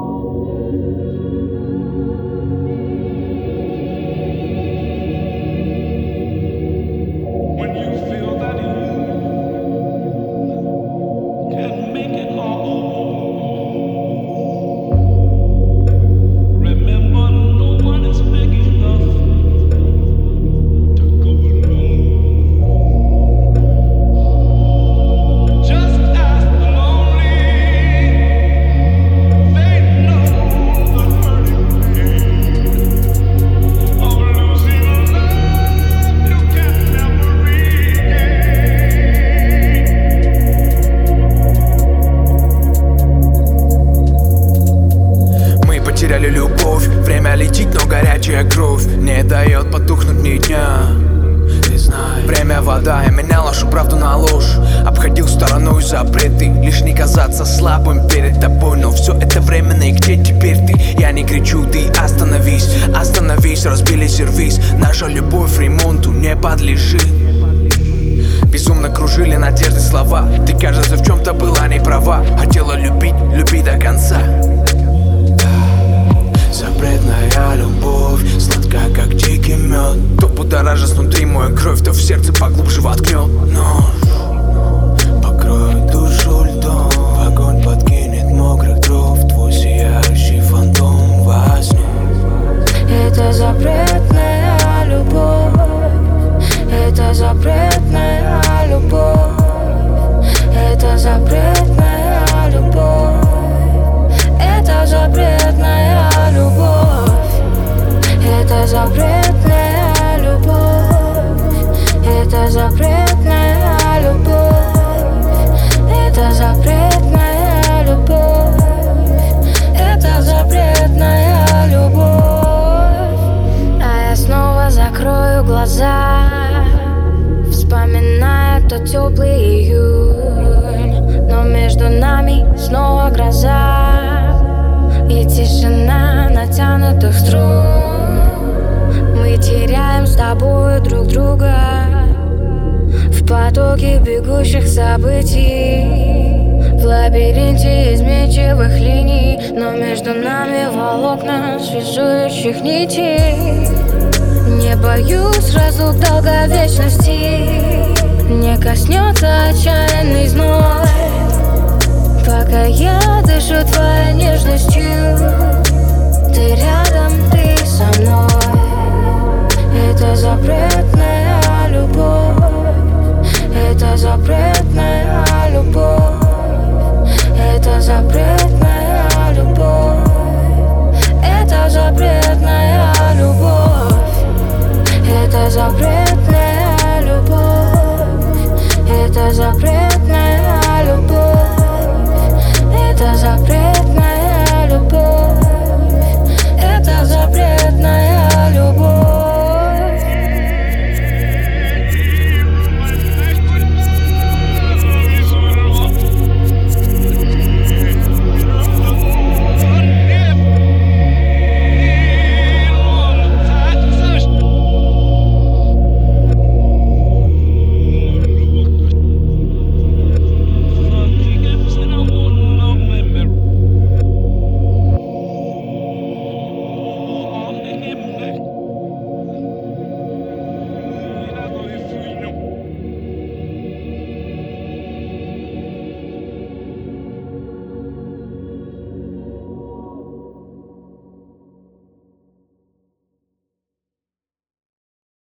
Потеряли любовь, время летит, но горячая кровь не дает потухнуть ни дня. Ты знаешь, время вода, я менял нашу правду на ложь, обходил стороной запреты, лишь не казаться слабым перед тобой. Но все это временно, и где теперь ты? Я не кричу, ты остановись, остановись, разбили сервис. Наша любовь ремонту не подлежит. Безумно кружили надежды слова, ты, кажется, в чем-то была не права. Хотела любить, люби до конца. Запретная любовь, сладкая, как дикий мед. То будоражит снутри мою кровь, то в сердце поглубже воткнет нож. Покроет душу льдом, в огонь подкинет мокрых дров. Твой сияющий фантом во сне. Это запретная любовь, это запретная любовь, это запретная любовь, это запретная любовь, это запретная любовь, это запретная любовь, это запретная любовь, это запретная любовь. А я снова закрою глаза, вспоминая тот теплый июнь, но между нами снова гроза и тишина натянутых струн. Мы теряем с тобой друг друга в потоке бегущих событий, в лабиринте изменчивых линий, но между нами волокна связующих нитей. Не боюсь разлук долговечности, не коснется отчаянный зной, пока я дышу твоей